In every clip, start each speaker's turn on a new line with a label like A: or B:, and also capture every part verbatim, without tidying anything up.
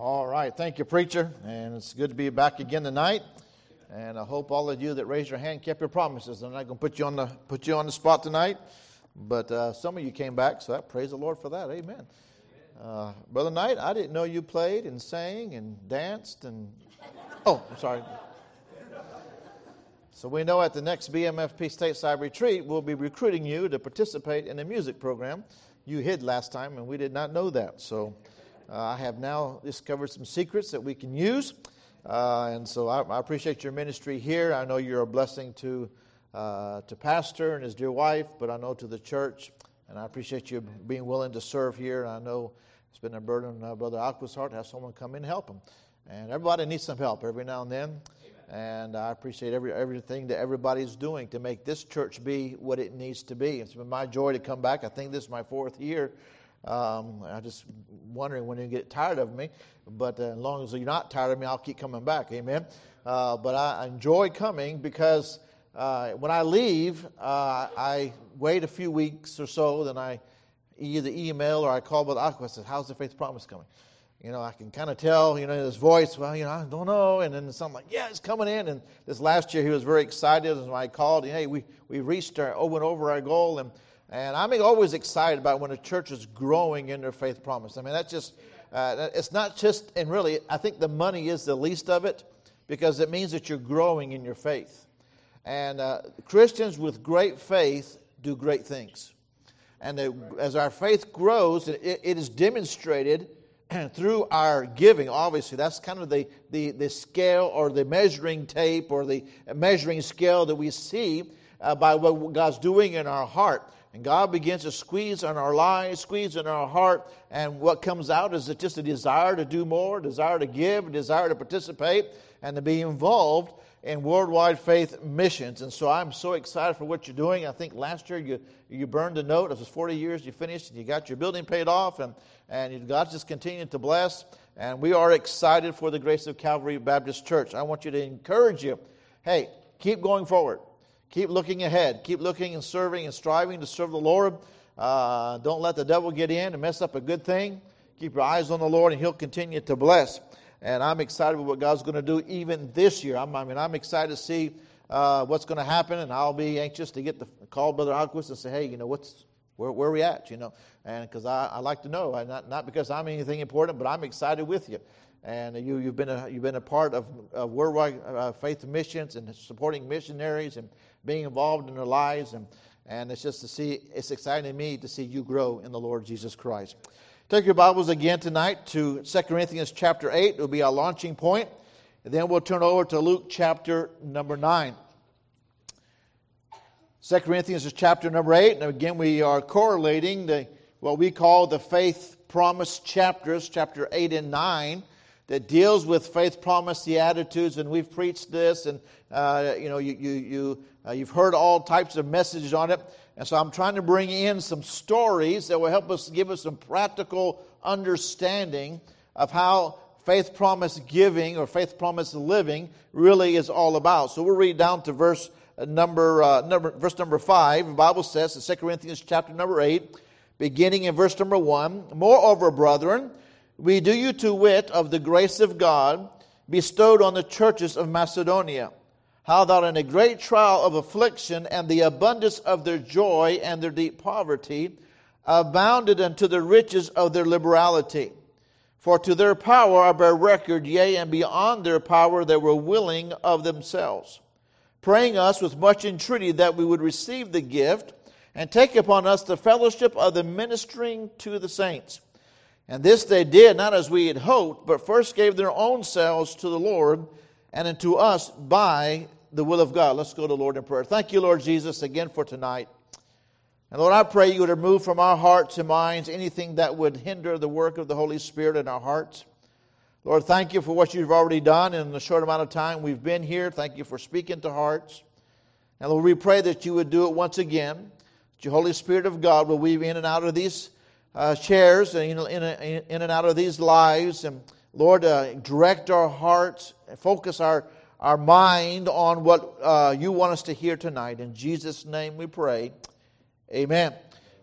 A: All right. Thank you, preacher. And it's good to be back again tonight. And I hope all of you that raised your hand kept your promises. I'm not going to put you on the put you on the spot tonight, but uh, some of you came back, so I praise the Lord for that. Amen. Uh, Brother Knight, I didn't know you played and sang and danced and. Oh, I'm sorry. So we know at the next B M F P Stateside Retreat, we'll be recruiting you to participate in a music program. You hid last time, and we did not know that. So uh, I have now discovered some secrets that we can use. Uh, and so I, I appreciate your ministry here. I know you're a blessing to uh, to Pastor and his dear wife, but I know to the church. And I appreciate you being willing to serve here. I know it's been a burden on uh, Brother Aqua's heart to have someone come in and help him. And everybody needs some help every now and then. And I appreciate every everything that everybody's doing to make this church be what it needs to be. It's been my joy to come back. I think this is my fourth year. Um, I'm just wondering when you get tired of me. But uh, as long as you're not tired of me, I'll keep coming back. Amen. Uh, but I enjoy coming because uh, when I leave, uh, I wait a few weeks or so. Then I either email or I call Brother Aqua and say, how's the Faith Promise coming? You know, I can kind of tell, you know, his voice, well, you know, I don't know. And then something like, yeah, it's coming in. And this last year he was very excited. And when I called, hey, we, we reached our, went over our goal. And, and I'm always excited about when a church is growing in their faith promise. I mean, that's just, uh, it's not just, and really, I think the money is the least of it because it means that you're growing in your faith. And uh, Christians with great faith do great things. And they, as our faith grows, it, it is demonstrated through our giving. Obviously, that's kind of the, the, the scale or the measuring tape or the measuring scale that we see uh, by what God's doing in our heart. And God begins to squeeze on our lives, squeeze in our heart, and what comes out is just a desire to do more, desire to give, a desire to participate, and to be involved in worldwide faith missions. And so I'm so excited for what you're doing. I think last year you you burned a note. It was forty years you finished, and you got your building paid off, and, and God's just continuing to bless. And we are excited for the Grace of Calvary Baptist Church. I want you to encourage you, hey, keep going forward. Keep looking ahead. Keep looking and serving and striving to serve the Lord. Uh, don't let the devil get in and mess up a good thing. Keep your eyes on the Lord, and He'll continue to bless. And I'm excited with what God's going to do even this year. I'm, I mean, I'm excited to see uh, what's going to happen, and I'll be anxious to get the call Brother Aquis and say, hey, you know, what's where, where are we at, you know? And because I, I like to know, I, not not because I'm anything important, but I'm excited with you. And you you've been a you've been a part of, of worldwide uh, faith missions and supporting missionaries and being involved in their lives, and and it's just to see it's exciting to me to see you grow in the Lord Jesus Christ. Take your Bibles again tonight to Second Corinthians chapter eight. It will be our launching point. And then we'll turn over to Luke chapter number nine. Second Corinthians is chapter number eight. And again, we are correlating the what we call the faith promise chapters, chapter eight and nine, that deals with faith promise, the attitudes. And we've preached this, and uh, you know, you you you uh, you've heard all types of messages on it. And so I'm trying to bring in some stories that will help us, give us some practical understanding of how faith promise giving or faith promise living really is all about. So we'll read down to verse number, uh, number verse number five. The Bible says in Second Corinthians chapter number eight, beginning in verse number one, moreover, brethren, we do you to wit of the grace of God bestowed on the churches of Macedonia, how that in a great trial of affliction and the abundance of their joy and their deep poverty abounded unto the riches of their liberality. For to their power I bear record, yea, and beyond their power they were willing of themselves, praying us with much entreaty that we would receive the gift and take upon us the fellowship of the ministering to the saints. And this they did, not as we had hoped, but first gave their own selves to the Lord, and unto us by the will of God. Let's go to the Lord in prayer. Thank you, Lord Jesus, again for tonight. And Lord, I pray you would remove from our hearts and minds anything that would hinder the work of the Holy Spirit in our hearts. Lord, thank you for what you've already done in the short amount of time we've been here. Thank you for speaking to hearts. And Lord, we pray that you would do it once again. That your Holy Spirit of God will weave in and out of these uh, chairs and in, in, in and out of these lives. And Lord, uh, direct our hearts, focus our, our mind on what uh, you want us to hear tonight. In Jesus' name we pray. Amen.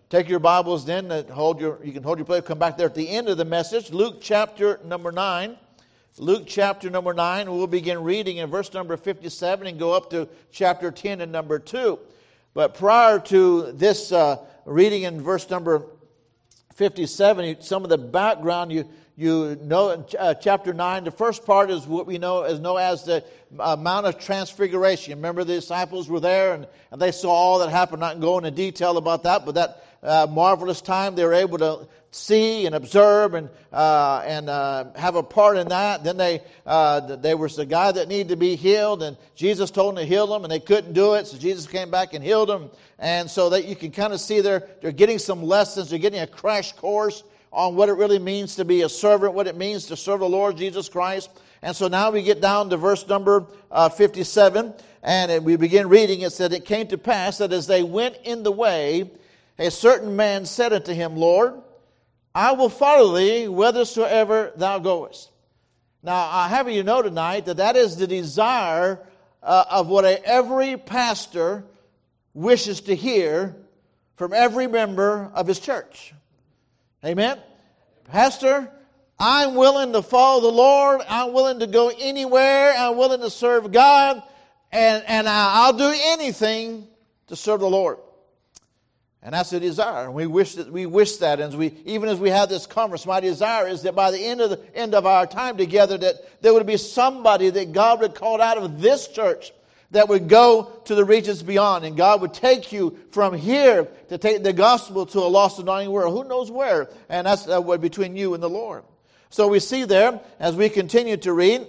A: take your Bibles then, and hold your, you can hold your place, come back there at the end of the message. Luke chapter number nine. Luke chapter number nine, we'll begin reading in verse number fifty-seven and go up to chapter ten and number two. But prior to this uh, reading in verse number fifty-seven, some of the background you you know in uh, chapter nine, the first part is what we know as know as the uh, Mount of Transfiguration. Remember, the disciples were there and, and they saw all that happened. Not going into detail about that, but that uh, marvelous time they were able to see and observe and uh, and uh, have a part in that. Then they uh, there was a guy that needed to be healed, and Jesus told them to heal him, and they couldn't do it, so Jesus came back and healed him. And so that you can kind of see they're they're getting some lessons, they're getting a crash course on what it really means to be a servant, what it means to serve the Lord Jesus Christ. And so now we get down to verse number uh, fifty-seven, and we begin reading. It said, "It came to pass that as they went in the way, a certain man said unto him, Lord, I will follow thee whithersoever thou goest." Now, I have you know tonight that that is the desire uh, of what a, every pastor wishes to hear from every member of his church. Amen? Pastor, I'm willing to follow the Lord. I'm willing to go anywhere. I'm willing to serve God. And, and I'll do anything to serve the Lord. And that's a desire. And we wish that we wish that. And as we, even as we have this conference, my desire is that by the end of the end of our time together, that there would be somebody that God would call out of this church that would go to the regions beyond. And God would take you from here to take the gospel to a lost and dying world. Who knows where? And that's uh, between you and the Lord. So we see there, as we continue to read,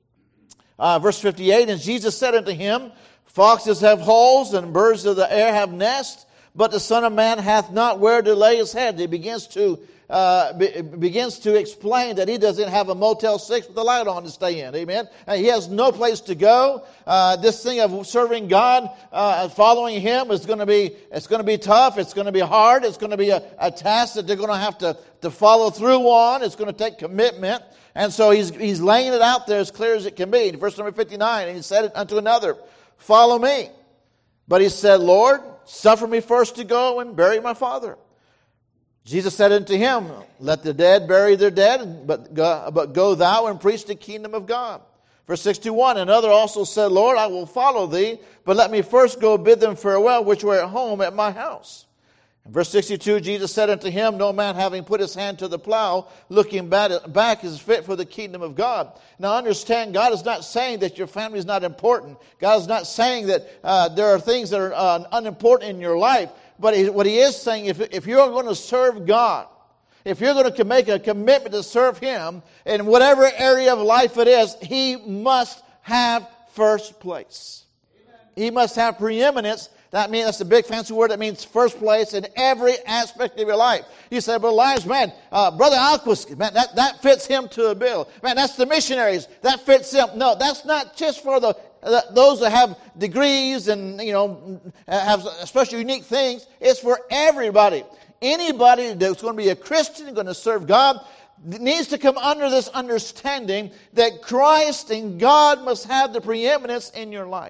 A: uh, verse fifty-eight, "And Jesus said unto him, Foxes have holes, and birds of the air have nests, but the Son of Man hath not where to lay his head." He begins to uh, be, begins to explain that he doesn't have a Motel six with the light on to stay in. Amen. Uh, he has no place to go. Uh, this thing of serving God, uh, following Him, is going to be it's going to be tough. It's going to be hard. It's going to be a, a task that they're going to have to to follow through on. It's going to take commitment. And so he's he's laying it out there as clear as it can be. In verse number fifty-nine, and he said it unto another, "Follow me." But he said, "Lord, suffer me first to go and bury my father." Jesus said unto him, "Let the dead bury their dead, but go, but go thou and preach the kingdom of God." Verse sixty-one, "Another also said, Lord, I will follow thee, but let me first go bid them farewell, which were at home at my house." In verse sixty-two, Jesus said unto him, "No man having put his hand to the plow, looking back is fit for the kingdom of God." Now understand, God is not saying that your family is not important. God is not saying that uh, there are things that are uh, unimportant in your life. But he, what he is saying, if, if you're going to serve God, if you're going to make a commitment to serve Him, in whatever area of life it is, He must have first place. Amen. He must have preeminence. That means, that's a big fancy word. That means first place in every aspect of your life. You say, "But Elias, man, uh, Brother Alquist, man, that, that fits him to a bill. Man, that's the missionaries. That fits him." No, that's not just for the uh, those that have degrees and, you know, have special unique things. It's for everybody. Anybody that's going to be a Christian, going to serve God, needs to come under this understanding that Christ and God must have the preeminence in your life.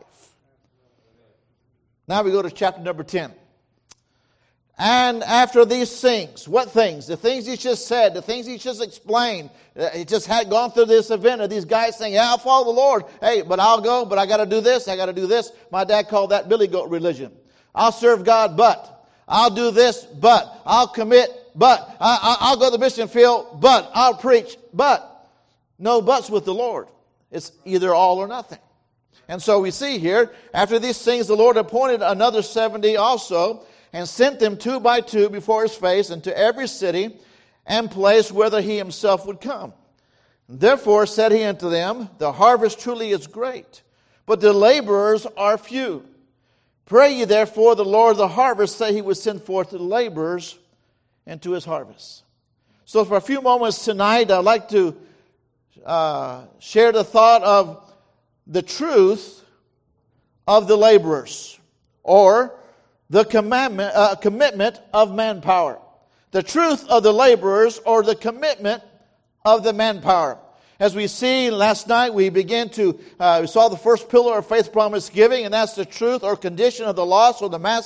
A: Now we go to chapter number ten. "And after these things," what things? The things he just said, the things he just explained. He just had gone through this event of these guys saying, "Yeah, I'll follow the Lord. Hey, but I'll go, but I got to do this, I got to do this." My dad called that Billy Goat religion. I'll serve God, but I'll do this, but I'll commit, but I, I, I'll go to the mission field, but I'll preach, but no buts with the Lord. It's either all or nothing. And so we see here, after these things, the Lord appointed another seventy also, and sent them two by two before His face into every city and place whither He Himself would come. Therefore said He unto them, "The harvest truly is great, but the laborers are few. Pray ye therefore the Lord of the harvest, say He would send forth the laborers into His harvest." So for a few moments tonight, I'd like to uh, share the thought of the truth of the laborers, or the commandment, uh, commitment of manpower. The truth of the laborers, or the commitment of the manpower. As we see last night, we began to, uh, we saw the first pillar of faith promise giving, and that's the truth or condition of the lost or the masses.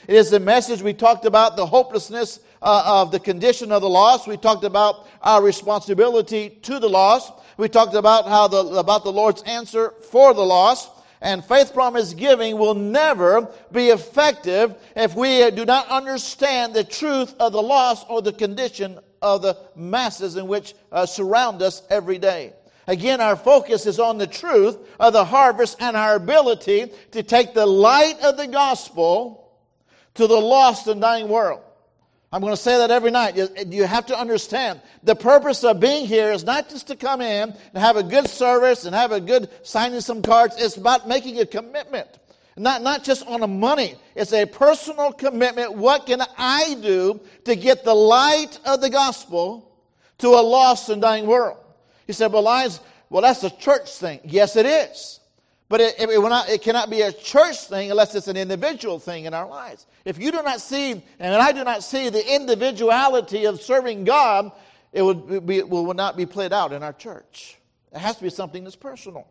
A: It is the message we talked about, the hopelessness uh, of the condition of the lost. We talked about our responsibility to the lost. We talked about how the about the Lord's answer for the lost. And faith promise giving will never be effective if we do not understand the truth of the lost or the condition of the masses in which uh, surround us every day. Again, our focus is on the truth of the harvest and our ability to take the light of the gospel to the lost and dying world. I'm going to say that every night. You have to understand the purpose of being here is not just to come in and have a good service and have a good signing some cards. It's about making a commitment. Not, not just on the money. It's a personal commitment. What can I do to get the light of the gospel to a lost and dying world? He said, well, Lions, well, that's a church thing. Yes, it is. But it, it, will not, it cannot be a church thing unless it's an individual thing in our lives. If you do not see, and I do not see the individuality of serving God, it would be, it will not be played out in our church. It has to be something that's personal.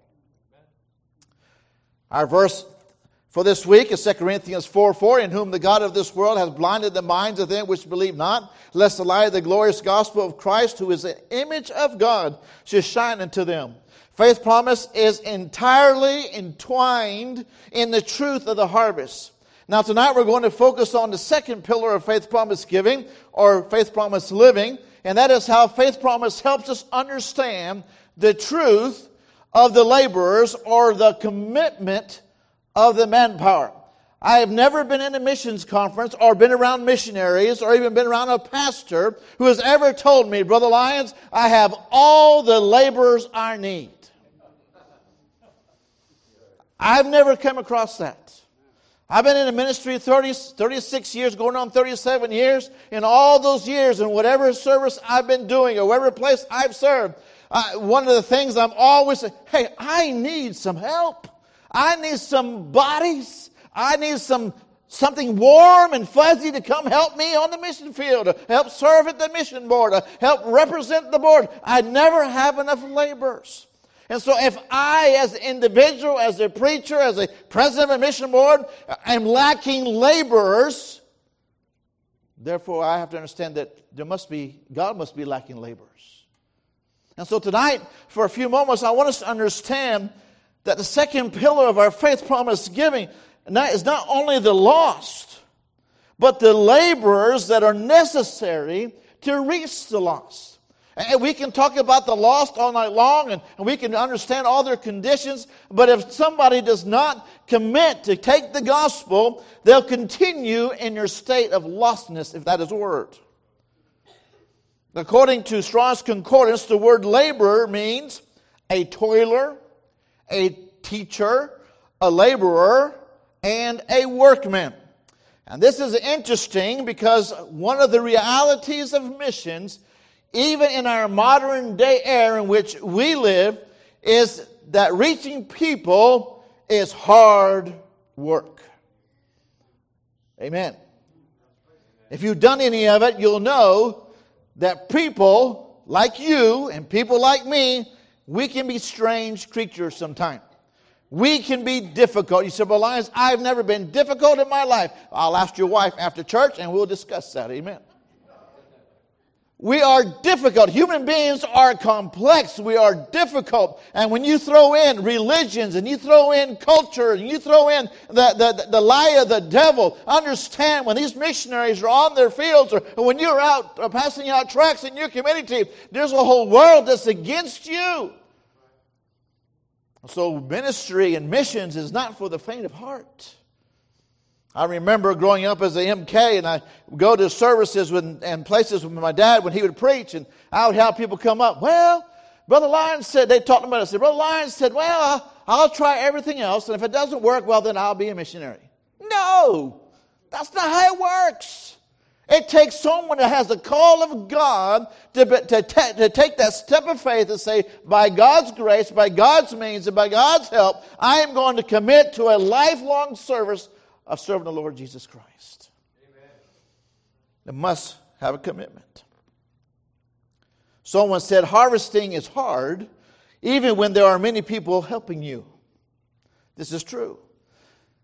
A: Our verse for this week is Second Corinthians four four, in whom the God of this world has blinded the minds of them which believe not, lest the light of the glorious gospel of Christ, who is the image of God, should shine unto them. Faith promise is entirely entwined in the truth of the harvest. Now tonight we're going to focus on the second pillar of faith promise giving, or faith promise living, and that is how faith promise helps us understand the truth of the laborers or the commitment of the manpower. I have never been in a missions conference or been around missionaries or even been around a pastor who has ever told me, Brother Lyons, I have all the laborers I need. I've never come across that. I've been in the ministry thirty, thirty-six years, going on thirty-seven years. In all those years, in whatever service I've been doing or whatever place I've served, uh, one of the things I'm always saying, hey, I need some help. I need some bodies. I need some something warm and fuzzy to come help me on the mission field, to help serve at the mission board, to help represent the board. I never have enough laborers. And so if I, as an individual, as a preacher, as a president of a mission board, am lacking laborers, therefore I have to understand that there must be, God must be lacking laborers. And so tonight, for a few moments, I want us to understand that the second pillar of our faith promise giving is not only the lost, but the laborers that are necessary to reach the lost. And we can talk about the lost all night long, and, and we can understand all their conditions, but if somebody does not commit to take the gospel, they'll continue in their state of lostness, if that is a word. According to Strong's Concordance, the word laborer means a toiler, a teacher, a laborer, and a workman. And this is interesting because one of the realities of missions, even in our modern day era in which we live, is that reaching people is hard work. Amen. If you've done any of it, you'll know that people like you and people like me, we can be strange creatures sometimes. We can be difficult. You say, well, Lyons, I've never been difficult in my life. I'll ask your wife after church and we'll discuss that. Amen. We are difficult. Human beings are complex. We are difficult. And when you throw in religions and you throw in culture and you throw in the, the, the lie of the devil, understand when these missionaries are on their fields or when you're out or passing out tracts in your community, there's a whole world that's against you. So ministry and missions is not for the faint of heart. I remember growing up as a M K, and I would go to services with, and places with my dad when he would preach, and I would have people come up. Well, Brother Lyons said, they talked about it. I said, Brother Lyons said, well, I'll, I'll try everything else, and if it doesn't work, well, then I'll be a missionary. No, that's not how it works. It takes someone that has the call of God to, to, ta- to take that step of faith and say, by God's grace, by God's means, and by God's help, I am going to commit to a lifelong service of serving the Lord Jesus Christ. Amen. They must have a commitment. Someone said, harvesting is hard even when there are many people helping you. This is true.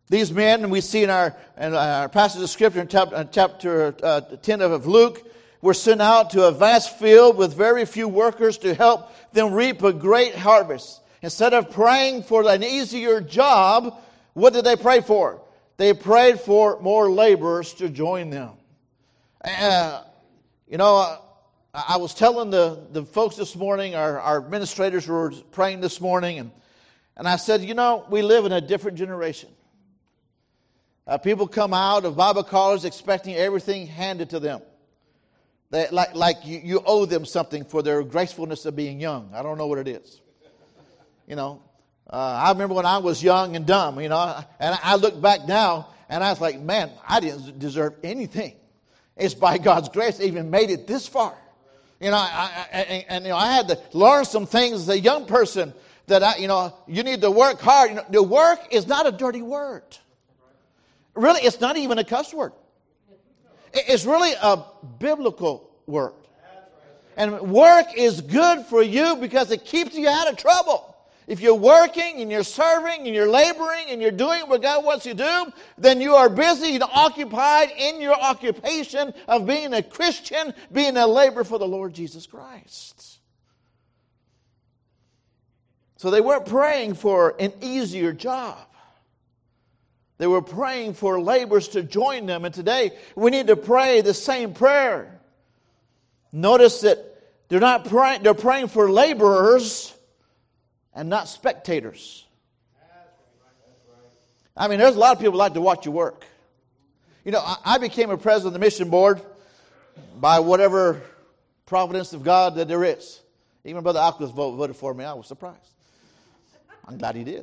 A: These men, and we see in our, in our passage of Scripture in chapter uh, ten of Luke, were sent out to a vast field with very few workers to help them reap a great harvest. Instead of praying for an easier job, what did they pray for? They prayed for more laborers to join them. Uh, you know, uh, I was telling the, the folks this morning, our, our administrators were praying this morning, and, and I said, you know, we live in a different generation. Uh, people come out of Bible college expecting everything handed to them. They, like like you, you owe them something for their gracefulness of being young. I don't know what it is. You know, uh, I remember when I was young and dumb, you know, and I look back now and I was like, man, I didn't deserve anything. It's by God's grace I even made it this far. You know, I, I, and, and you know, I had to learn some things as a young person that, I, you know, you need to work hard. You know, the work is not a dirty word. Really, it's not even a cuss word. It's really a biblical word. And work is good for you because it keeps you out of trouble. If you're working and you're serving and you're laboring and you're doing what God wants you to do, then you are busy and occupied in your occupation of being a Christian, being a laborer for the Lord Jesus Christ. So they weren't praying for an easier job. They were praying for laborers to join them. And today we need to pray the same prayer. Notice that they're not praying, they're praying for laborers and not spectators. I mean, there's a lot of people who like to watch you work. You know, I, I became a president of the mission board by whatever providence of God that there is. Even Brother Alquist voted for me. I was surprised. I'm glad he did.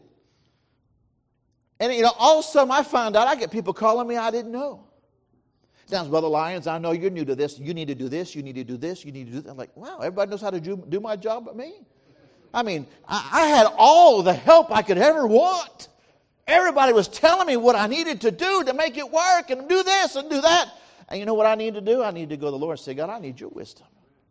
A: And, you know, all of a sudden I found out I get people calling me I didn't know. Sounds, Brother Lyons, I know you're new to this. You need to do this. You need to do this. You need to do that. I'm like, wow, everybody knows how to do, do my job but me. I mean, I, I had all the help I could ever want. Everybody was telling me what I needed to do to make it work and do this and do that. And you know what I need to do? I need to go to the Lord and say, God, I need your wisdom.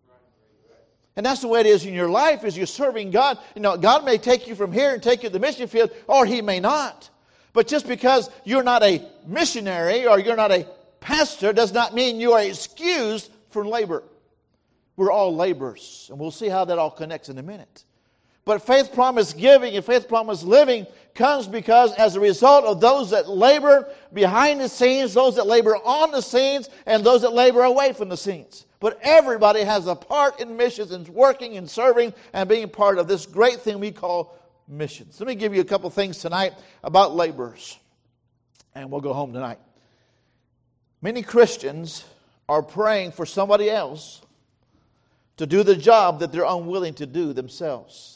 A: And that's the way it is in your life as you're serving God. You know, God may take you from here and take you to the mission field, or He may not. But just because you're not a missionary or you're not a pastor does not mean you are excused from labor. We're all laborers, and we'll see how that all connects in a minute. But faith promise giving and faith promise living comes because as a result of those that labor behind the scenes, those that labor on the scenes, and those that labor away from the scenes. But everybody has a part in missions and working and serving and being part of this great thing we call missions. Let me give you a couple things tonight about laborers, and we'll go home tonight. Many Christians are praying for somebody else to do the job that they're unwilling to do themselves.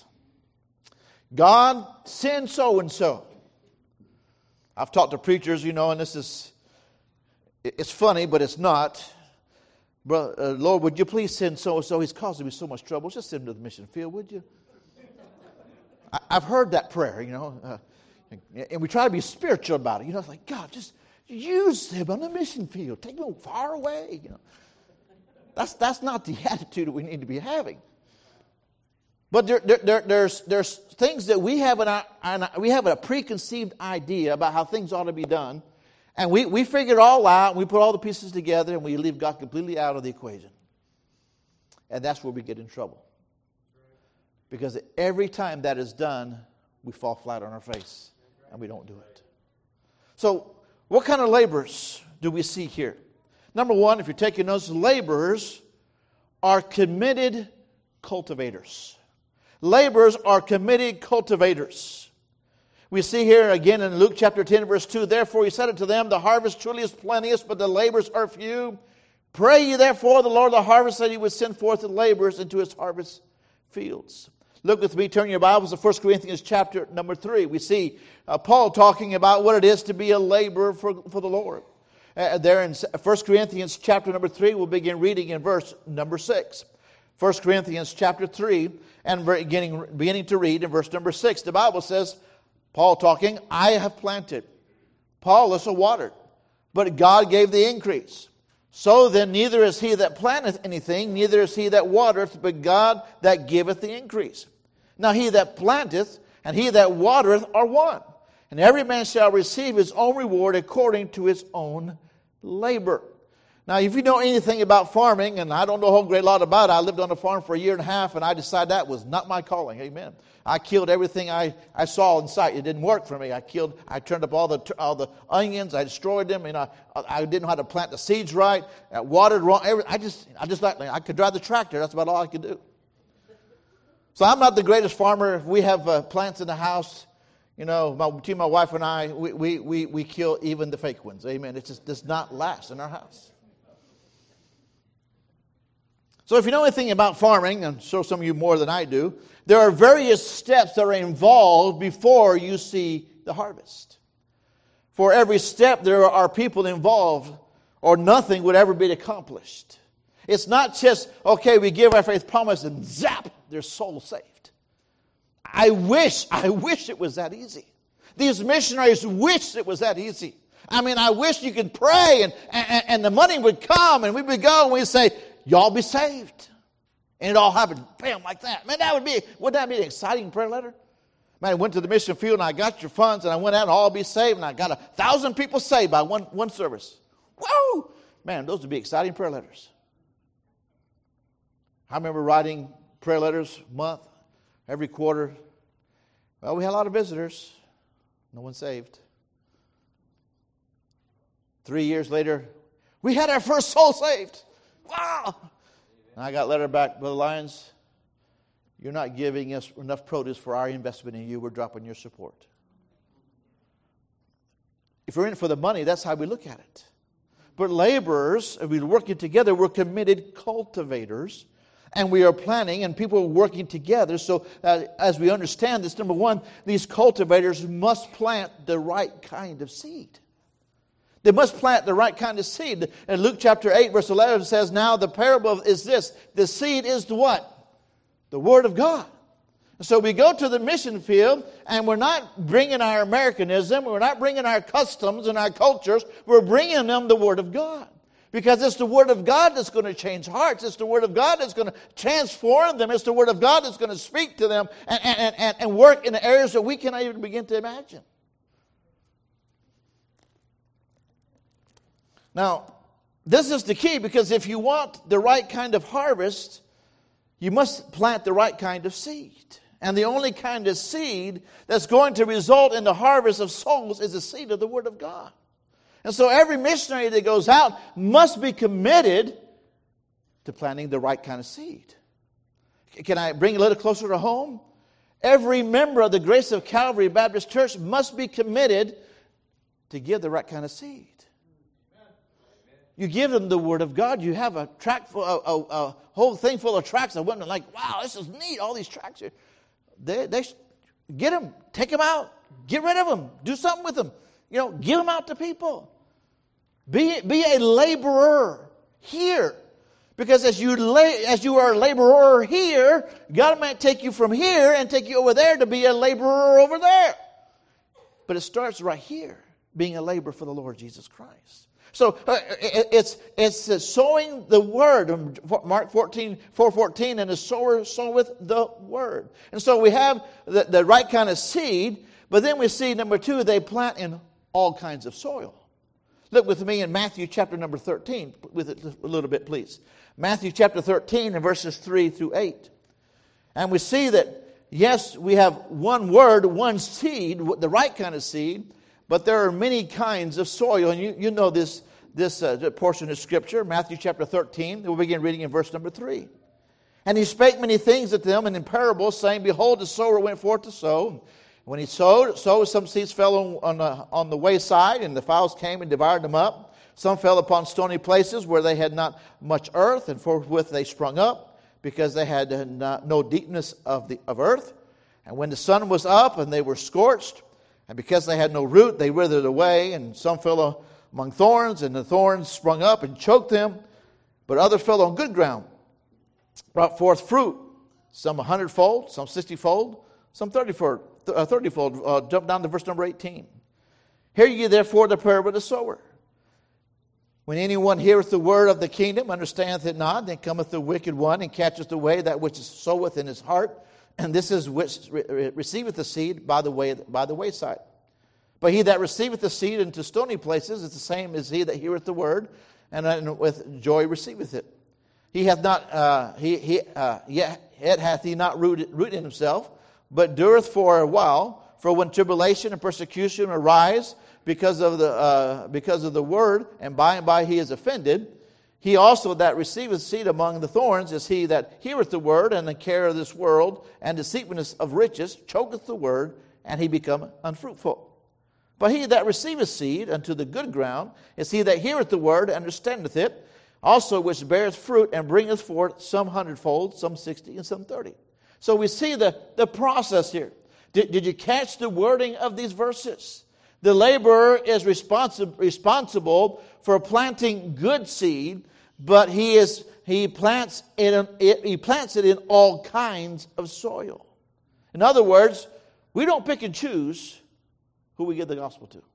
A: God, send so-and-so. I've talked to preachers, you know, and this is, it's funny, but it's not. Brother, uh, Lord, would you please send so-and-so? He's causing me so much trouble. Just send him to the mission field, would you? I, I've heard that prayer, you know, uh, and we try to be spiritual about it. You know, it's like, God, just use him on the mission field. Take him far away, you know. That's, that's not the attitude we need to be having. But there, there, there, there's, there's things that we have, in our, we have a preconceived idea about how things ought to be done. And we, we figure it all out, and we put all the pieces together, and we leave God completely out of the equation. And that's where we get in trouble. Because every time that is done, we fall flat on our face, and we don't do it. So, what kind of laborers do we see here? Number one, if you're taking notes, laborers are committed cultivators. Laborers are committed cultivators. We see here again in Luke chapter ten, verse two, therefore he said unto them, the harvest truly is plenteous, but the laborers are few. Pray ye therefore the Lord of the harvest that he would send forth the laborers into his harvest fields. Look with me, turn your Bibles to First Corinthians chapter number three. We see uh, Paul talking about what it is to be a laborer for, for the Lord. Uh, there in First Corinthians chapter number three, we'll begin reading in verse number six. First Corinthians chapter three, and beginning, beginning to read in verse number six. The Bible says, Paul talking, I have planted, Apollos watered, but God gave the increase. So then neither is he that planteth anything, neither is he that watereth, but God that giveth the increase. Now he that planteth and he that watereth are one, And every man shall receive his own reward according to his own labor. Now, if you know anything about farming, and I don't know a whole great lot about it, I lived on a farm for a year and a half, and I decided that was not my calling. Amen. I killed everything I, I saw in sight. It didn't work for me. I killed, I turned up all the all the onions. I destroyed them. You know, I, I didn't know how to plant the seeds right. I watered wrong. Every, I just, I just like, I could drive the tractor. That's about all I could do. So I'm not the greatest farmer. We have uh, plants in the house. You know, my, between my wife and I, we, we, we, we kill even the fake ones. Amen. It just does not last in our house. So if you know anything about farming, I'm sure some of you more than I do, there are various steps that are involved before you see the harvest. For every step, there are people involved, or nothing would ever be accomplished. It's not just, okay, we give our faith promise and zap, their soul saved. I wish, I wish it was that easy. These missionaries wish it was that easy. I mean, I wish you could pray and, and, and the money would come and we would go and we'd say, y'all be saved. And it all happened, bam, like that. Man, that would be, wouldn't that be an exciting prayer letter? Man, I went to the mission field and I got your funds and I went out and all be saved and I got a thousand people saved by one, one service. Whoa! Man, those would be exciting prayer letters. I remember writing prayer letters month, every quarter. Well, we had a lot of visitors. No one saved. Three years later, we had our first soul saved. Wow! And I got a letter back, Brother Lyons, you're not giving us enough produce for our investment in you. We're dropping your support. If we're in it for the money, that's how we look at it. But laborers, if we're working together, we're committed cultivators. And we are planning, and people are working together. So uh, as we understand this, number one, these cultivators must plant the right kind of seed. They must plant the right kind of seed. In Luke chapter eight, verse eleven says, now the parable is this. The seed is the what? The Word of God. So we go to the mission field, and we're not bringing our Americanism. We're not bringing our customs and our cultures. We're bringing them the Word of God. Because it's the Word of God that's going to change hearts. It's the Word of God that's going to transform them. It's the Word of God that's going to speak to them and, and, and, and work in the areas that we cannot even begin to imagine. Now, this is the key, because if you want the right kind of harvest, you must plant the right kind of seed. And the only kind of seed that's going to result in the harvest of souls is the seed of the Word of God. And so every missionary that goes out must be committed to planting the right kind of seed. Can I bring it a little closer to home? Every member of the Grace of Calvary Baptist Church must be committed to give the right kind of seed. You give them the Word of God. You have a tract full, a, a, a whole thing full of tracts. I went like, wow, this is neat. All these tracts here. They, they get them, take them out, get rid of them, do something with them. You know, give them out to people. Be, be a laborer here. Because as you lay, as you are a laborer here, God might take you from here and take you over there to be a laborer over there. But it starts right here, being a laborer for the Lord Jesus Christ. So uh, it, it's it's uh, sowing the word. Mark fourteen, four fourteen, and the sower soweth the word. And so we have the, the right kind of seed, but then we see, number two, they plant in all kinds of soil. Look with me in Matthew chapter number thirteen, with it a little bit, please. Matthew chapter thirteen and verses three through eight. And we see that, yes, we have one word, one seed, the right kind of seed, but there are many kinds of soil. And you, you know this, this uh, portion of Scripture, Matthew chapter thirteen. We'll begin reading in verse number three. And he spake many things unto them, and in parables, saying, behold, the sower went forth to sow. When he sowed, sowed, some seeds fell on, on, the, on the wayside, and the fowls came and devoured them up. Some fell upon stony places where they had not much earth, and forthwith they sprung up, because they had not, no deepness of, the, of earth. And when the sun was up, and they were scorched, and because they had no root, they withered away. And some fell among thorns, and the thorns sprung up and choked them. But others fell on good ground, brought forth fruit, some a hundredfold, some sixtyfold, some thirtyfold. Uh, thirtyfold. Uh, jump down to verse number eighteen. Hear ye therefore the parable of the sower. When anyone heareth the word of the kingdom, understandeth it not, then cometh the wicked one, and catcheth away that which is soweth in his heart. And this is which re- receiveth the seed by the way by the wayside. But he that receiveth the seed into stony places is the same as he that heareth the word, and with joy receiveth it. He hath not, uh, he, he, uh, yet, yet hath he not rooted, rooted in himself, but dureth for a while. For when tribulation and persecution arise because of the uh, because of the word, and by and by he is offended, he also that receiveth seed among the thorns is he that heareth the word, and the care of this world and deceitfulness of riches choketh the word, and he becometh unfruitful. But he that receiveth seed unto the good ground is he that heareth the word, and understandeth it, also which beareth fruit and bringeth forth some hundredfold, some sixty, and some thirty. So we see the, the process here. Did, did you catch the wording of these verses? The laborer is responsi- responsible for planting good seed, but he is he plants it, in, it he plants it in all kinds of soil. In other words, we don't pick and choose who we give the gospel to.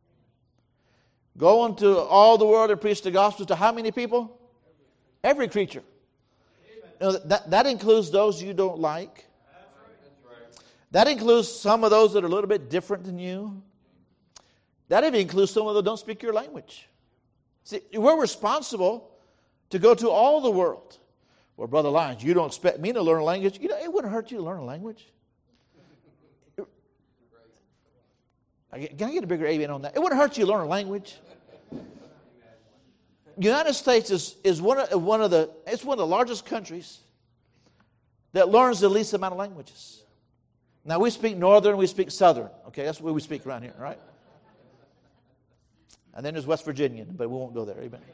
A: Go into all the world and preach the gospel to how many people? Every creature. You know, that, that includes those you don't like. That includes some of those that are a little bit different than you. That even includes some of those that don't speak your language. See, we're responsible to go to all the world. Well, Brother Lyons, you don't expect me to learn a language. You know, it wouldn't hurt you to learn a language. Can I get a bigger amen on that? It wouldn't hurt you to learn a language. The United States is, is one, of, one of the it's one of the largest countries that learns the least amount of languages. Now, we speak Northern, we speak Southern. Okay, that's what we speak around here, right? And then there's West Virginian, but we won't go there. Amen.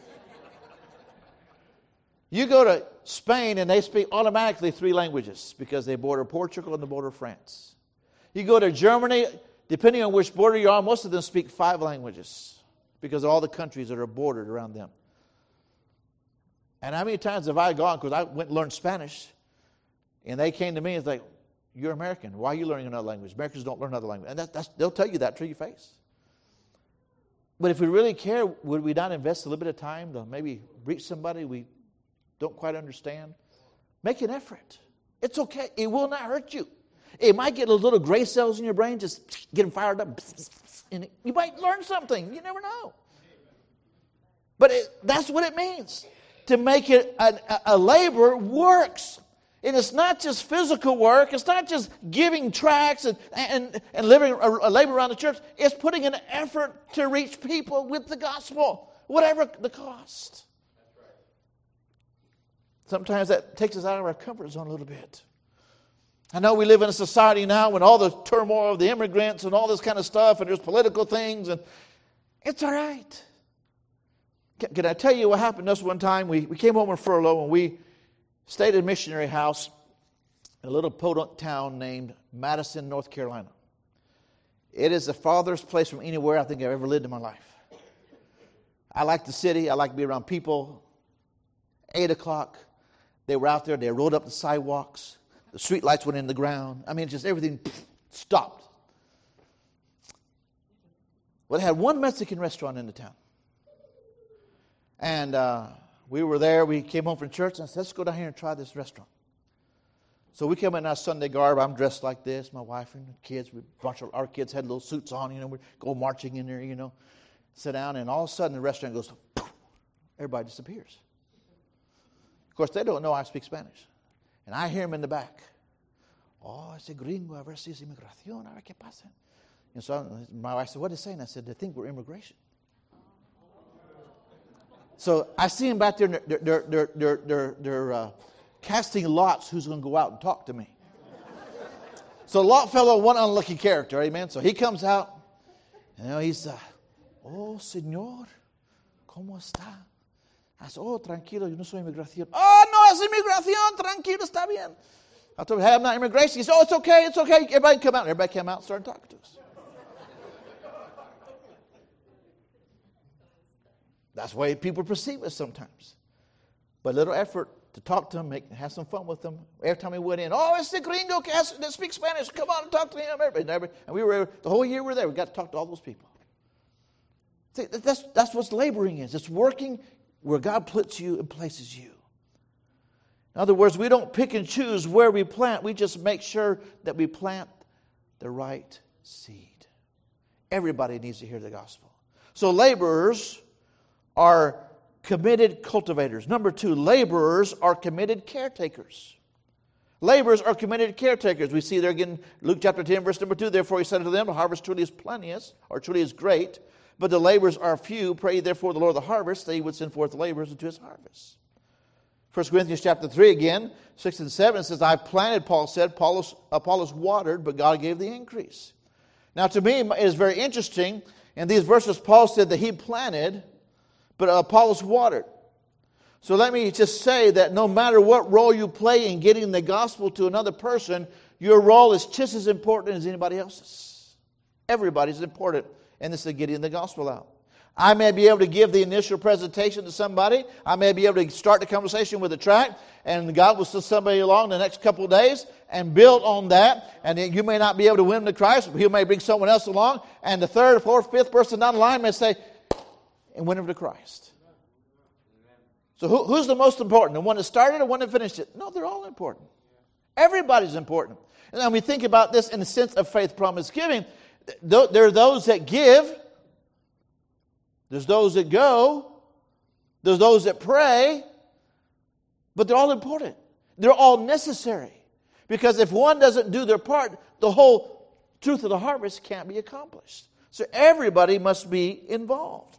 A: You go to Spain and they speak automatically three languages because they border Portugal and they border France. You go to Germany, depending on which border you're on, most of them speak five languages because of all the countries that are bordered around them. And how many times have I gone, because I went and learned Spanish, and they came to me and it's like, you're American. Why are you learning another language? Americans don't learn another language. And that, that's, they'll tell you that to your face. But if we really care, would we not invest a little bit of time to maybe reach somebody we don't quite understand? Make an effort. It's okay. It will not hurt you. It might get those little gray cells in your brain, just get them fired up. And you might learn something. You never know. But it, that's what it means. To make it a, a labor works. And it's not just physical work. It's not just giving tracts and, and, and living a, a labor around the church. It's putting an effort to reach people with the gospel, whatever the cost. That's right. Sometimes that takes us out of our comfort zone a little bit. I know we live in a society now when all the turmoil of the immigrants and all this kind of stuff, and there's political things, and it's all right. Can, can I tell you what happened to us one time? We, we came home on furlough, and we stayed at a missionary house in a little podunk town named Madison, North Carolina. It is the farthest place from anywhere I think I've ever lived in my life. I like the city. I like to be around people. Eight o'clock, they were out there. They rolled up the sidewalks. The street lights went in the ground. I mean, just everything stopped. Well, they had one Mexican restaurant in the town. And uh, we were there. We came home from church, and I said, let's go down here and try this restaurant. So we came in our Sunday garb. I'm dressed like this. My wife and the kids, we, bunch of our kids had little suits on. You know, we go marching in there, you know, sit down, and all of a sudden the restaurant goes, poof, everybody disappears. Of course, they don't know I speak Spanish. And I hear him in the back. Oh, ese gringo, a ver si es inmigración, a ver qué pasa. And so my wife said, what are they saying? I said, they think we're immigration. So I see them back there, and they're, they're, they're, they're, they're, they're uh, casting lots who's going to go out and talk to me. So Lot fell on one unlucky character, amen? So he comes out, and you know, he's, uh, oh, señor, ¿cómo está? I said, oh, tranquilo, yo no soy inmigración. Oh, no, es inmigración, tranquilo, está bien. I told him, hey, I'm not immigration. He said, oh, it's okay, it's okay. Everybody come out. Everybody came out and started talking to us. That's the way people perceive us sometimes. But a little effort to talk to them, make, have some fun with them. Every time we went in, oh, it's the gringo that speaks Spanish. Come on and talk to him. Everybody, and we were the whole year we were there. We got to talk to all those people. See, that's, that's what laboring is. It's working where God puts you and places you. In other words, we don't pick and choose where we plant. We just make sure that we plant the right seed. Everybody needs to hear the gospel. So laborers are committed cultivators. Number two, laborers are committed caretakers. Laborers are committed caretakers. We see there again, Luke chapter ten, verse number two. Therefore he said unto them, the harvest truly is plenteous, or truly is great, but the laborers are few. Pray therefore the Lord of the harvest, that he would send forth laborers into his harvest. First Corinthians chapter three again, six and seven says, I planted, Paul said, Apollos, Apollos watered, but God gave the increase. Now to me, it is very interesting. In these verses, Paul said that he planted, but Apollos watered. So let me just say that no matter what role you play in getting the gospel to another person, your role is just as important as anybody else's. Everybody's important in this of getting the gospel out. I may be able to give the initial presentation to somebody. I may be able to start the conversation with a tract, and God will send somebody along the next couple of days and build on that. And then you may not be able to win them to Christ. He may bring someone else along, and the third, fourth, fifth person down the line may say, and win them to Christ. So who, who's the most important? The one that started or the one that finished it? No, they're all important. Everybody's important. And when we think about this in the sense of faith promise giving, there are those that give, there's those that go, there's those that pray, but they're all important. They're all necessary. Because if one doesn't do their part, the whole truth of the harvest can't be accomplished. So everybody must be involved.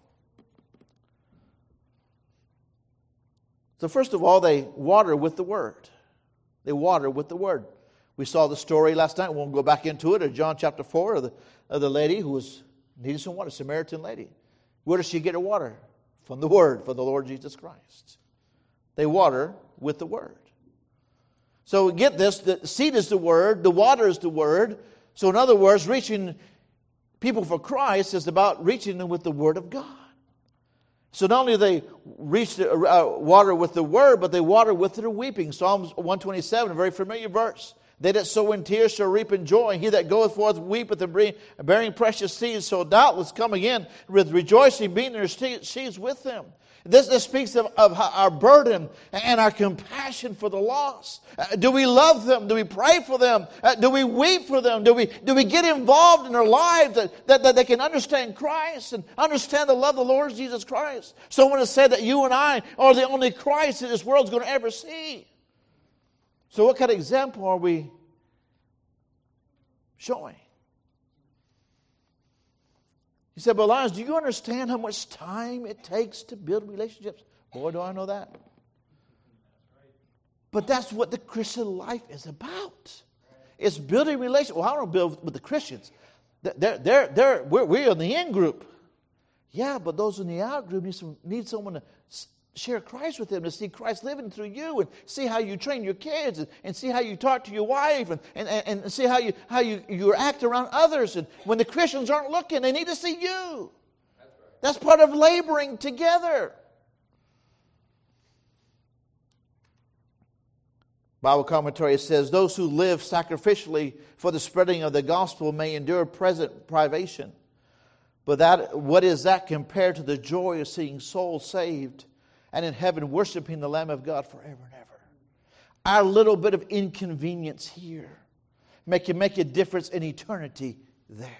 A: So first of all, they water with the Word. They water with the Word. We saw the story last night. We won't go back into it. Of John chapter four, of the, of the lady who was needed some water, a Samaritan lady. Where does she get her water? From the Word, from the Lord Jesus Christ. They water with the Word. So get this, the seed is the Word, the water is the Word. So in other words, reaching people for Christ is about reaching them with the Word of God. So not only do they reach the, uh, water with the Word, but they water with their weeping. Psalms one twenty-seven, a very familiar verse. They that sow in tears shall reap in joy. He that goeth forth weepeth and bearing precious seeds. So doubtless come again with rejoicing, beating their sheaves with them. This, this speaks of, of our burden and our compassion for the lost. Uh, do we love them? Do we pray for them? Uh, do we weep for them? Do we, do we get involved in their lives that, that, that they can understand Christ and understand the love of the Lord Jesus Christ? Someone has said that you and I are the only Christ that this world's going to ever see. So what kind of example are we showing? He said, but Elias, do you understand how much time it takes to build relationships? Boy, do I know that. But that's what the Christian life is about. It's building relationships. Well, I don't build with the Christians. They're, they're, they're, we're, we're in the in group. Yeah, but those in the out group need, some, need someone to share Christ with them, to see Christ living through you, and see how you train your kids, and, and see how you talk to your wife, and, and, and see how you how you, you act around others. And when the Christians aren't looking, they need to see you. That's right. That's part of laboring together. Bible commentary says, those who live sacrificially for the spreading of the gospel may endure present privation. But that what is that compared to the joy of seeing souls saved and in heaven worshiping the Lamb of God forever and ever? Our little bit of inconvenience here may can make a difference in eternity there.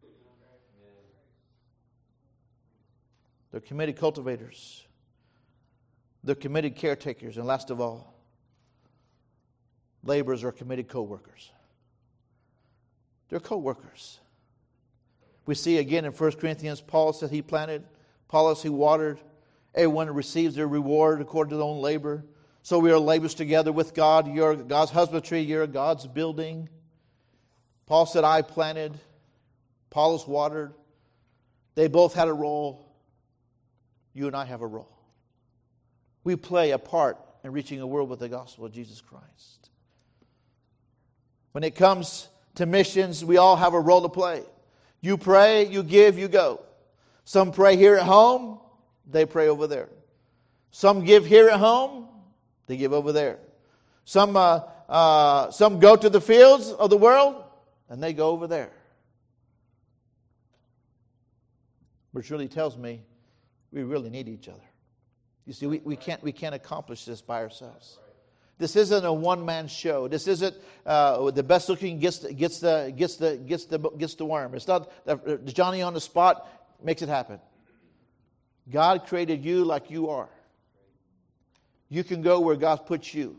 A: They're committed cultivators. They're committed caretakers. And last of all, laborers are committed co-workers. They're co-workers. We see again in First Corinthians, Paul said he planted, Apollos he watered. Everyone receives their reward according to their own labor. So we are laborers together with God. You're God's husbandry, you're God's building. Paul said, I planted. Apollos watered. They both had a role. You and I have a role. We play a part in reaching a world with the gospel of Jesus Christ. When it comes to missions, we all have a role to play. You pray, you give, you go. Some pray here at home. They pray over there. Some give here at home. They give over there. Some uh, uh, some go to the fields of the world, and they go over there. Which really tells me we really need each other. You see, we, we can't we can't accomplish this by ourselves. This isn't a one-man show. This isn't uh, the best looking gets the, gets the gets the gets the gets the worm. It's not uh, Johnny on the spot makes it happen. God created you like you are. You can go where God puts you.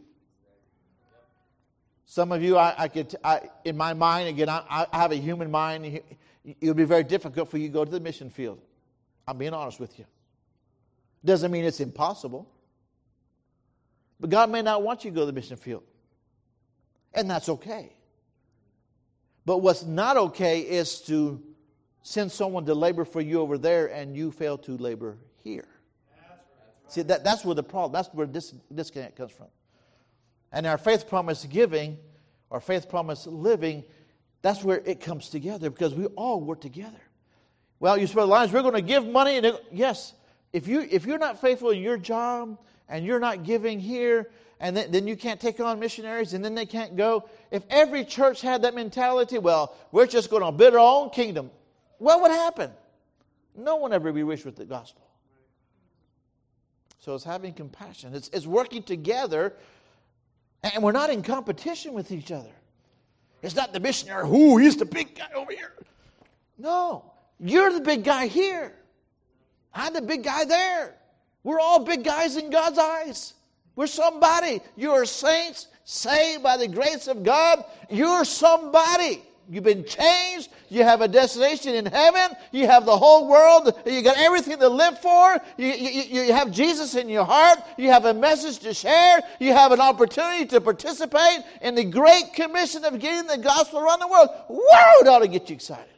A: Some of you, I, I could, I, in my mind, again, I, I have a human mind. It would be very difficult for you to go to the mission field. I'm being honest with you. Doesn't mean it's impossible. But God may not want you to go to the mission field. And that's okay. But what's not okay is to send someone to labor for you over there and you fail to labor here. See, that, that's where the problem, that's where this disconnect comes from. And our faith promise giving, or faith promise living, that's where it comes together because we all work together. Well, you spread the lines, we're going to give money. And it, yes, if, you, if you're not faithful in your job and you're not giving here, and then, then you can't take on missionaries and then they can't go. If every church had that mentality, well, we're just going to build our own kingdom. What would happen? No one ever be rich with the gospel. So it's having compassion. It's, it's working together. And we're not in competition with each other. It's not the missionary, who he's the big guy over here. No, you're the big guy here. I'm the big guy there. We're all big guys in God's eyes. We're somebody. You're saints saved by the grace of God. You're somebody. You've been changed. You have a destination in heaven. You have the whole world. You got everything to live for. You, you, you have Jesus in your heart. You have a message to share. You have an opportunity to participate in the great commission of getting the gospel around the world. Wow, it ought to get you excited.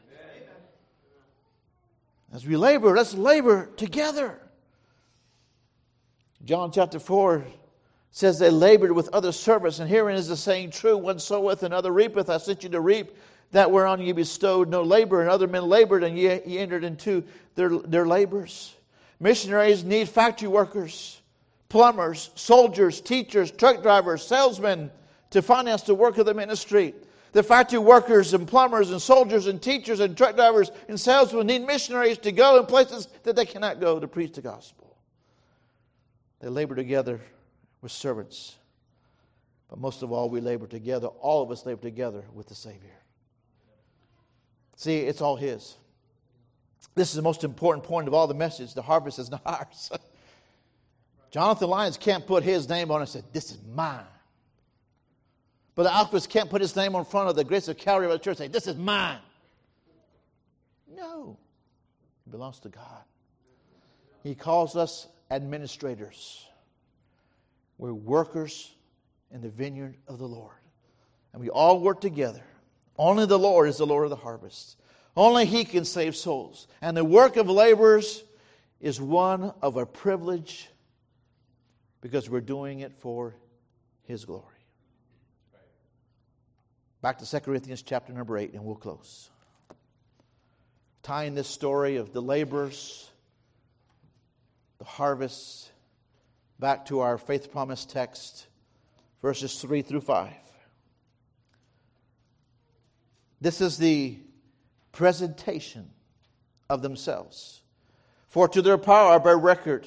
A: As we labor, let's labor together. John chapter four says they labored with other servants, and herein is the saying true, one soweth, another reapeth. I sent you to reap that whereon ye bestowed no labor, and other men labored, and ye, ye entered into their, their labors. Missionaries need factory workers, plumbers, soldiers, teachers, truck drivers, salesmen to finance the work of the ministry. The factory workers and plumbers and soldiers and teachers and truck drivers and salesmen need missionaries to go in places that they cannot go to preach the gospel. They labor together with servants. But most of all, we labor together. All of us labor together with the Savior. See, it's all His. This is the most important point of all the message. The harvest is not ours. Jonathan Lyons can't put his name on it and say, this is mine. But the Alquist can't put his name on front of the Grace of Calvary of the church and say, this is mine. No. It belongs to God. He calls us administrators. We're workers in the vineyard of the Lord. And we all work together. Only the Lord is the Lord of the harvest. Only He can save souls. And the work of laborers is one of a privilege because we're doing it for His glory. Back to Second Corinthians chapter number eight, and we'll close. Tying this story of the laborers, the harvest, back to our faith promise text, verses three through five. This is the presentation of themselves. For to their power bear record.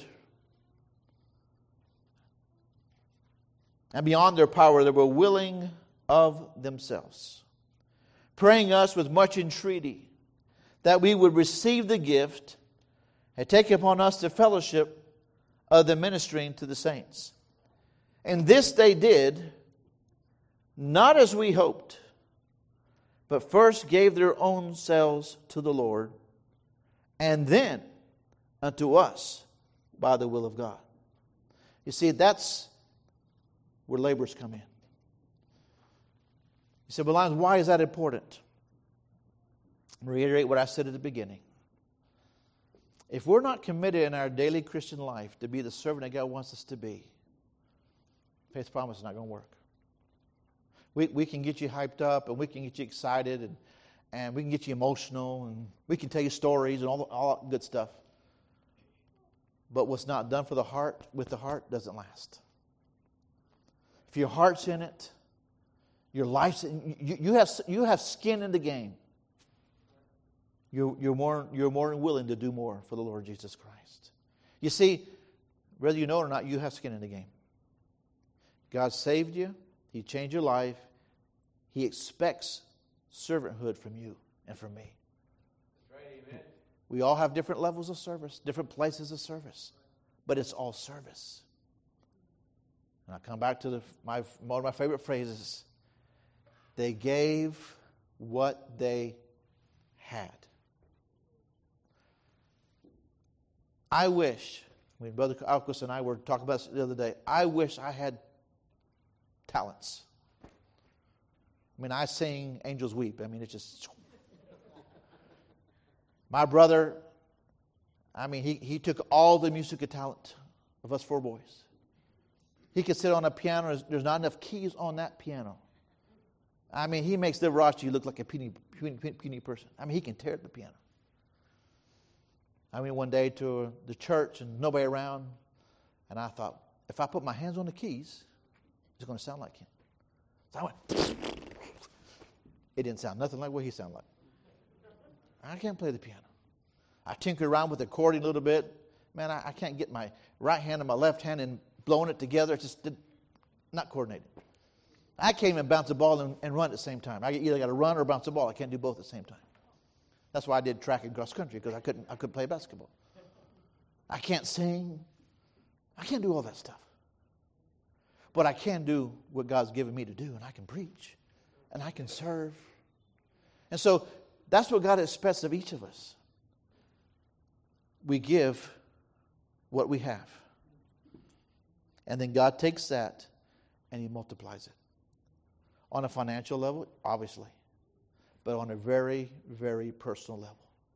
A: And beyond their power, they were willing of themselves, praying us with much entreaty that we would receive the gift and take upon us the fellowship of the ministering to the saints. And this they did, not as we hoped, but first gave their own selves to the Lord, and then unto us by the will of God. You see, that's where laborers come in. You say, well, Lions, why is that important? I'll reiterate what I said at the beginning. If we're not committed in our daily Christian life to be the servant that God wants us to be, faith promise is not going to work. We we can get you hyped up and we can get you excited and, and we can get you emotional and we can tell you stories and all, all that good stuff. But what's not done for the heart, with the heart, doesn't last. If your heart's in it, your life's in, you, you have you have skin in the game. You're, you're more you're more than willing to do more for the Lord Jesus Christ. You see, whether you know it or not, you have skin in the game. God saved you. He changed your life. He expects servanthood from you and from me.
B: That's right, amen.
A: We all have different levels of service, different places of service, but it's all service. And I come back to the, my, one of my favorite phrases. They gave what they had. I wish, I mean, Brother Alcus and I were talking about this the other day, I wish I had talents. I mean, I sing Angels Weep. I mean, it's just... My brother, I mean, he, he took all the musical talent of us four boys. He could sit on a piano. There's, there's not enough keys on that piano. I mean, he makes Liberace look like a puny, puny, puny person. I mean, he can tear at the piano. I went one day to the church and nobody around, and I thought, if I put my hands on the keys, it's going to sound like him. So I went. It didn't sound nothing like what he sounded like. I can't play the piano. I tinkered around with the accordion a little bit. Man, I, I can't get my right hand and my left hand and blowing it together. It's just did, not coordinated. I can't even bounce a ball and, and run at the same time. I either got to run or bounce a ball. I can't do both at the same time. That's why I did track and cross country, because I couldn't I couldn't play basketball. I can't sing. I can't do all that stuff. But I can do what God's given me to do, and I can preach, and I can serve. And so that's what God expects of each of us. We give what we have. And then God takes that and He multiplies it. On a financial level, obviously. But on a very, very personal level.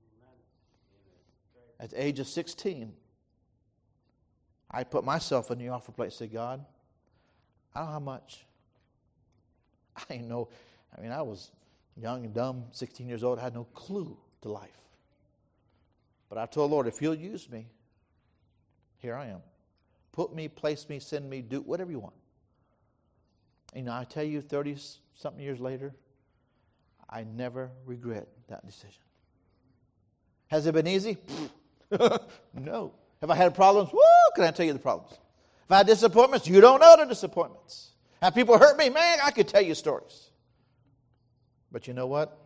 A: At the age of sixteen, I put myself in the offer plate and said, God, I don't know how much. I didn't know. I mean, I was young and dumb, sixteen years old. I had no clue to life. But I told the Lord, if You'll use me, here I am. Put me, place me, send me, do whatever You want. And, you know, I tell you, thirty-something years later, I never regret that decision. Has it been easy? No. Have I had problems? Woo! Can I tell you the problems? Have I had disappointments? You don't know the disappointments. Have people hurt me? Man, I could tell you stories. But you know what?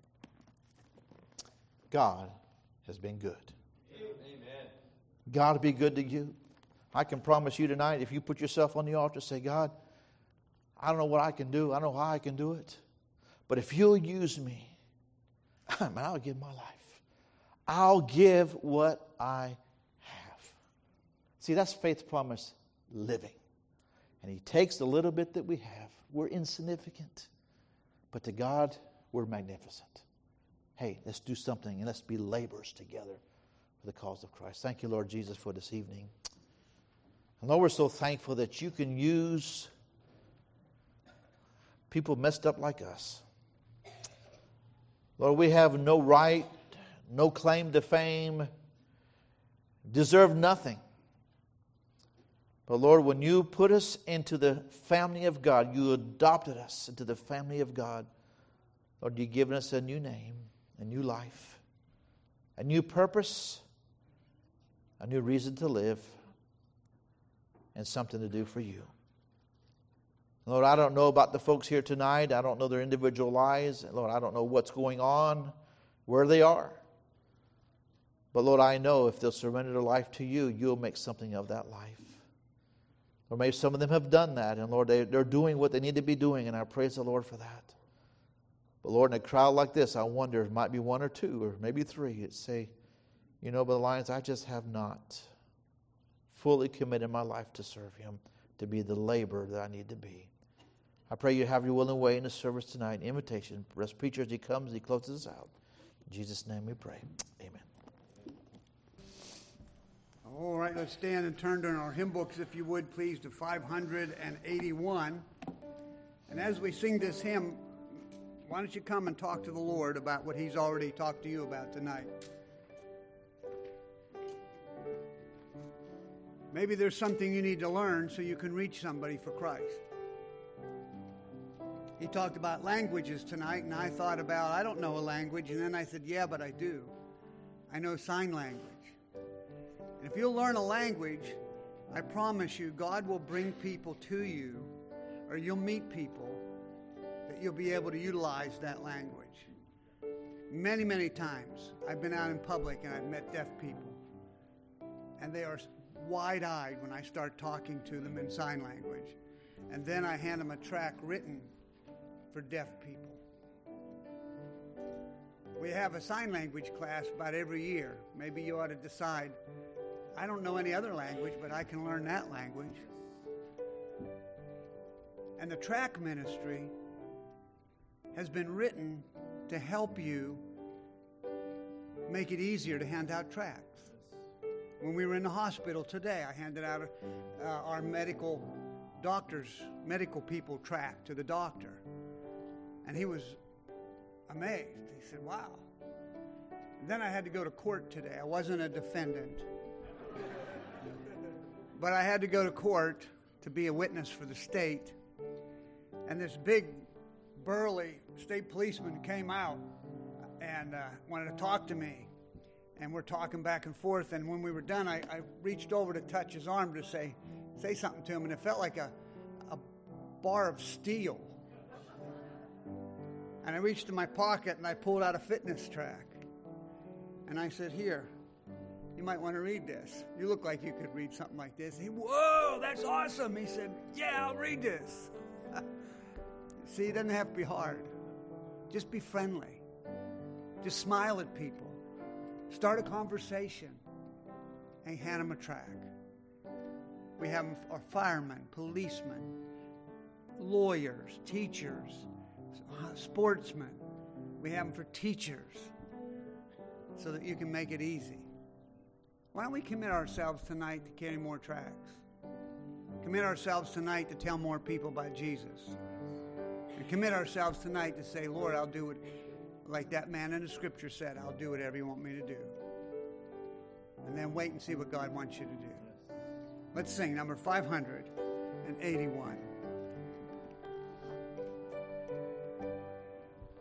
A: God has been good.
B: Amen.
A: God will be good to you. I can promise you tonight, if you put yourself on the altar, say, God, I don't know what I can do. I don't know how I can do it. But if You'll use me, man, I'll give my life. I'll give what I have. See, that's faith promise living. And He takes the little bit that we have. We're insignificant. But to God, we're magnificent. Hey, let's do something and let's be laborers together for the cause of Christ. Thank You, Lord Jesus, for this evening. And Lord, we're so thankful that You can use people messed up like us. Lord, we have no right, no claim to fame, deserve nothing. But Lord, when You put us into the family of God, You adopted us into the family of God. Lord, You've given us a new name, a new life, a new purpose, a new reason to live, and something to do for You. Lord, I don't know about the folks here tonight. I don't know their individual lives. Lord, I don't know what's going on, where they are. But Lord, I know if they'll surrender their life to You, You'll make something of that life. Or maybe some of them have done that, and Lord, they, they're doing what they need to be doing, and I praise the Lord for that. But Lord, in a crowd like this, I wonder, it might be one or two, or maybe three, that say, you know, Brother Lyons, I just have not fully committed my life to serve Him, to be the laborer that I need to be. I pray You have Your will and way in the service tonight. Invitation. Bless preacher as he comes, he closes us out. In Jesus' name we pray. Amen.
C: All right, let's stand and turn to our hymn books, if you would, please, to five hundred eighty-one. And as we sing this hymn, why don't you come and talk to the Lord about what He's already talked to you about tonight? Maybe there's something you need to learn so you can reach somebody for Christ. He talked about languages tonight, and I thought about, I don't know a language, and then I said, yeah, but I do. I know sign language. And if you'll learn a language, I promise you, God will bring people to you or you'll meet people that you'll be able to utilize that language. Many, many times I've been out in public and I've met deaf people, and they are wide-eyed when I start talking to them in sign language. And then I hand them a tract written for deaf people. We have a sign language class about every year. Maybe you ought to decide, I don't know any other language, but I can learn that language. And the tract ministry has been written to help you make it easier to hand out tracts. When we were in the hospital today, I handed out uh, our medical doctors, medical people tract to the doctor. And he was amazed. He said, wow. And then I had to go to court today. I wasn't a defendant. But I had to go to court to be a witness for the state. And this big, burly state policeman came out and uh, wanted to talk to me. And we're talking back and forth. And when we were done, I, I reached over to touch his arm to say, say something to him. And it felt like a, a bar of steel. And I reached in my pocket and I pulled out a fitness track. And I said, here, you might want to read this. You look like you could read something like this. He, whoa, that's awesome. He said, yeah, I'll read this. See, it doesn't have to be hard. Just be friendly. Just smile at people. Start a conversation and hand them a tract. We have our firemen, policemen, lawyers, teachers, sportsmen. We have them for teachers so that you can make it easy. Why don't we commit ourselves tonight to carry more tracts? Commit ourselves tonight to tell more people about Jesus. And commit ourselves tonight to say, Lord, I'll do it like that man in the scripture said, I'll do whatever you want me to do. And then wait and see what God wants you to do. Let's sing number five hundred eighty-one.